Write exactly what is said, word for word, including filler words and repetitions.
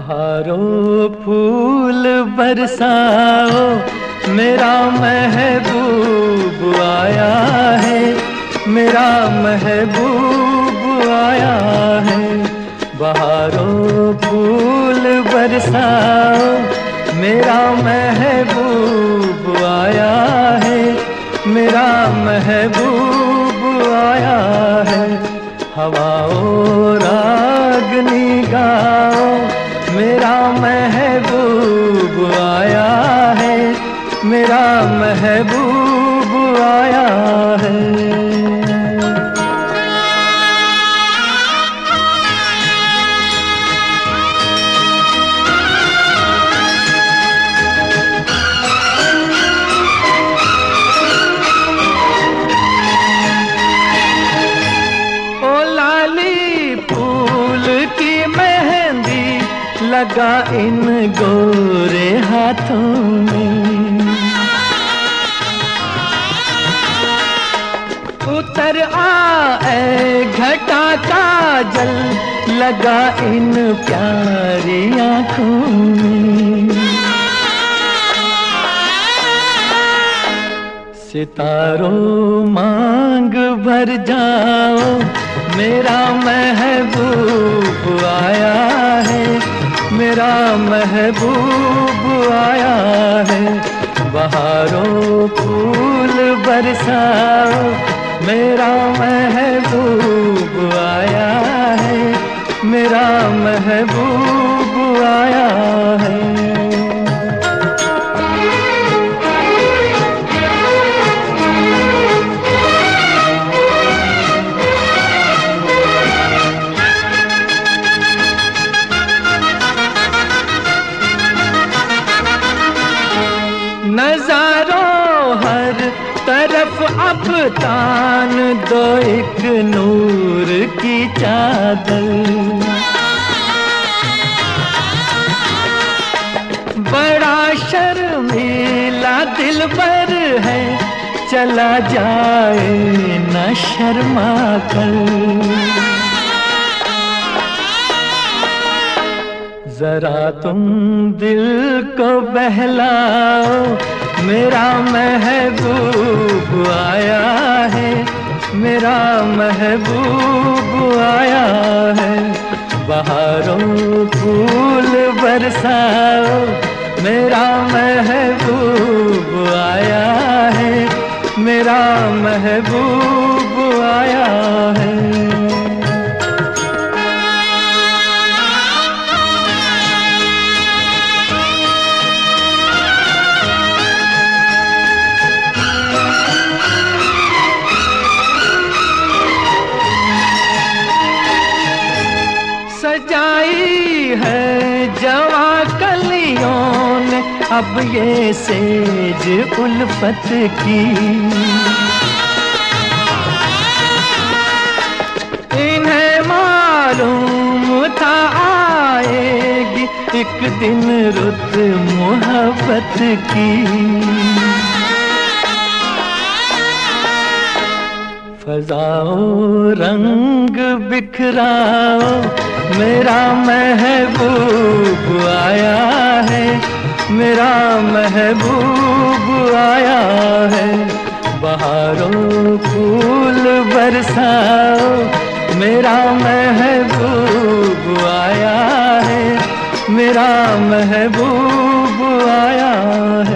बहारों फूल बरसाओ, मेरा महबूब आया है, मेरा महबूब आया है। बहारों फूल बरसाओ, मेरा महबूब आया है, मेरा महबूब आया है। हवाओं रागनी गाओ, मेरा महबूब आया है, मेरा महबूब आया है। लगा इन गोरे हाथों में, उतर आए घटा काजल, लगा इन प्यारी आँखों में। सितारों मांग भर जाओ, मेरा महबूब आया है, मेरा महबूब आया है। बहारों फूल बरसाओ, मेरा महबूब आया है, मेरा महबूब आया है। नजारों हर तरफ अब तान दो एक नूर की चादर, बड़ा शर्मीला दिलबर है, चला जाए न शर्मा कर। जरा तुम दिल को बहलाओ, मेरा महबूब आया है, मेरा महबूब आया है। बहारों फूल बरसाओ, मेरा महबूब आया है, मेरा महबूब आया है। सजाई है जवा कलियों ने अब ये सेज उल्फत की, इन्हें मालूम था आएगी एक दिन रुत मोहब्बत की। फजाओं रंग बिखराओ, मेरा महबूब आया है, मेरा महबूब आया है। बहारों फूल बरसाओ, मेरा महबूब आया है, मेरा महबूब आया है।